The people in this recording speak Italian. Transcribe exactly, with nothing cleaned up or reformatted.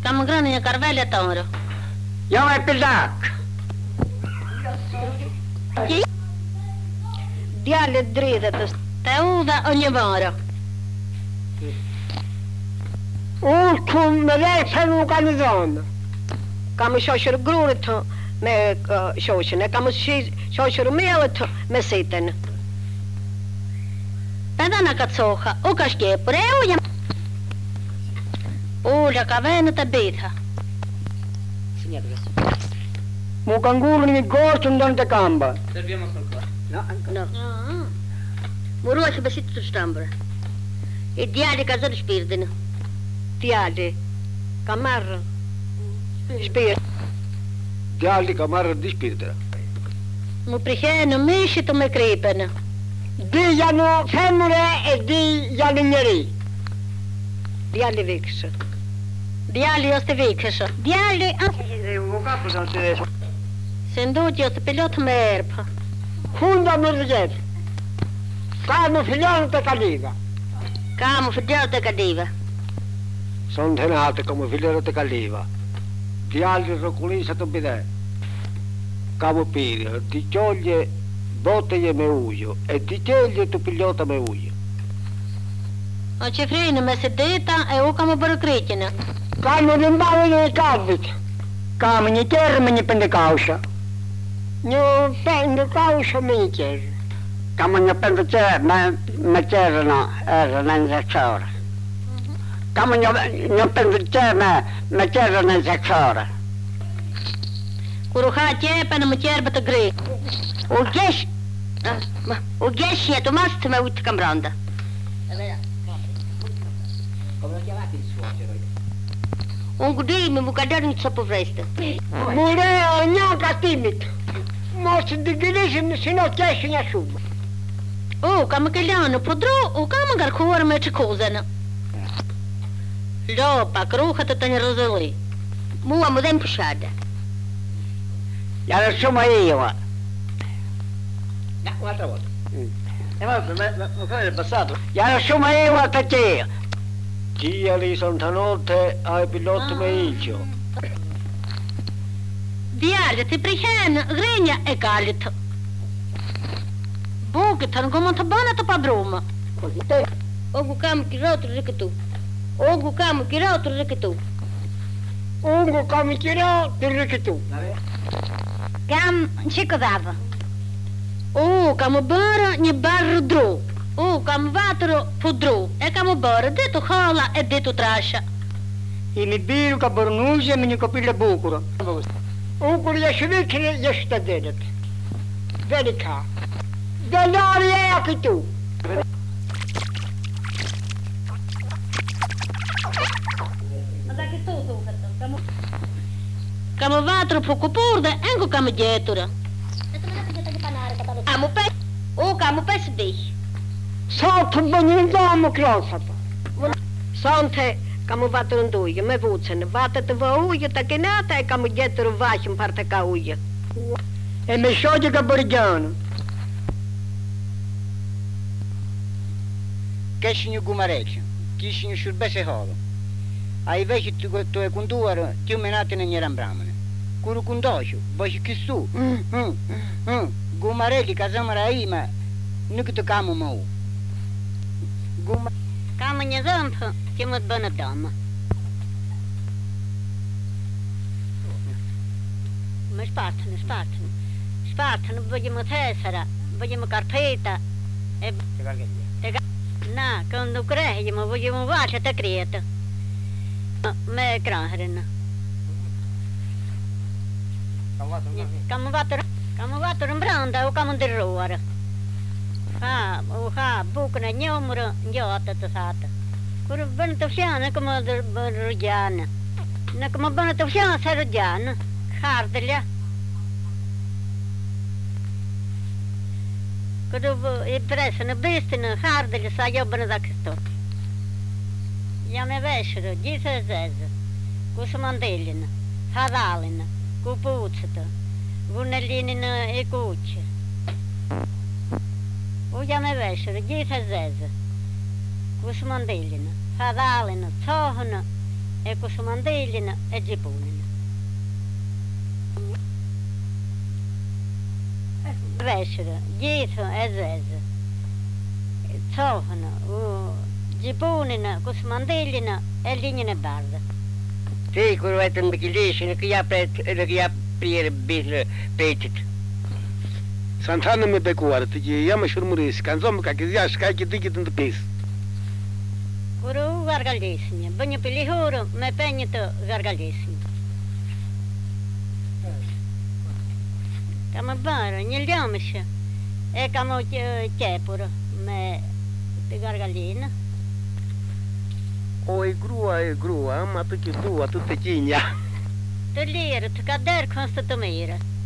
Kam grănă carvelea tămără. Ia mai pildac. Diale drită, te uda ogni mora. Ulcum mereu să nu canizon. Kam shoshur grurto me shoshne, kam shoshur meoto me siten. Pedana katsoha, ukashke preuja. Pula kavena tabitha. Mu cangurni gostun dan te camba. Serviamo qualcosa. No, No. Muruach besit tu stambra. E diale kazar spirdina. Diale. Kamar. Spir. Diali camara di spirita. Mu priheno mishi tu me kripena. Di jano femmure e di jaligneri. Diale viksa. Diale oste viksa. Diale Un capo sono tedesco. senduti oste pilot merpa. Hunda merget. Camo figliano te caliva. Kamu fidel te kadiva. Sono tenate come figliano te caliva. Di altri roculisa tu bide. Camo pide, ti cioglie botteglie me uio e ti cioglie tu pigliota me uio. A cifrina me sedeta e u kamu barukritina. Camo rimbavo nel cavit. Camo ni terra ni pende causa. No pende causa mi chiede. Camo ni pende c'è, ma ma c'era no, era nel sacciore. Camo ni ni pende c'è, ma ma c'era nel sacciore. Kuruha chepa na mucherba te gre. O gesh. O gesh je to mast me ut kamranda. Come lo chiamate il suocero? Un gudei me mukadernica povresta. Mureo gnaka timit. Mos di gilisim sino cheshi na sub. O kamu keliano podro o kamu gar khor me chkozana. Lo pa kruha te tani rozoli. Mu amudem pushada. Ya lo sono io. No, un'altra volta. E vabbè, ma, ma, ma quello è il passato. Ya lo sono io a te. Tia li son tanotte ai pilot me icio. Diale te prihen grenia e galit. Bog tan gomont bana to padroma. Così te. Ogu kam kirotru rikitu. Ogu kam kirotru rikitu. Ungo come tiro dirke tu. Kam chikodava. O kam bara ni barro dro. O kam vatro podro. E kam bara deto hala e deto trasha. I mi biru ka bornuže mi ni kopile bukuro. Ukur je švikne je šta dedet. Velika. Denar je jak i tu. Kam vatro poco purde, engo kam dietura. Amu pe, o kam pe sdich. Sot benim damo krosata. Sante kam vatro nduje, me vucen, vata te vauje, ta kenata e kam dietura vachim parte kauje. E me shoje ka borgiano. Keshinju gumareću, kishinju šurbese holo. A i veći to je kunduar, ti umenate na njeran bramane. Kuru kundošu, baš kisu. Gumareli kazamara ima, nikto kamu mau. Guma... Kam nje zamp, ti mot bana dama. Ma spartano, spartano. Spartano, vogliamo tessera, vogliamo carpeta. E... e... Na, quando crediamo, vogliamo vace te creta. Me krahrena. Kam vater, kam vater branda o kam derroar. Ha, o ha, bukna njomra, njata te sata. Kur ben te fjana kam der rojana. Na kam ben te fjana sa rojana. Khardelja. Kur e presna bestina khardelja sa jobna zaksto. Ja me vešero, djece zeze, ku su mandelina, hadalina, ku pucata, vunelinina e kuće. U ja me vešero, djece zeze, ku su mandelina, hadalina, cohna e cosumandellina e gipunina. Vescere, dietro e zese. Zofana, gipunina, cosumandellina e lignine barda. Sì, quello è un bicchiere che ha preso, che ha preso il petit. Santana me becuar, tiki yama shurmuris, kanzom ka kizya shkai tiki tند pes. Kuru gargalesini, bagno pelihoro, me pegnito gargalesini. Kama bara, njeljamische, e kama tjepura, me te gargalina. Oi grua e grua, ma tu ki tu, tu te kinja. Te leren, te kader konstatomeren.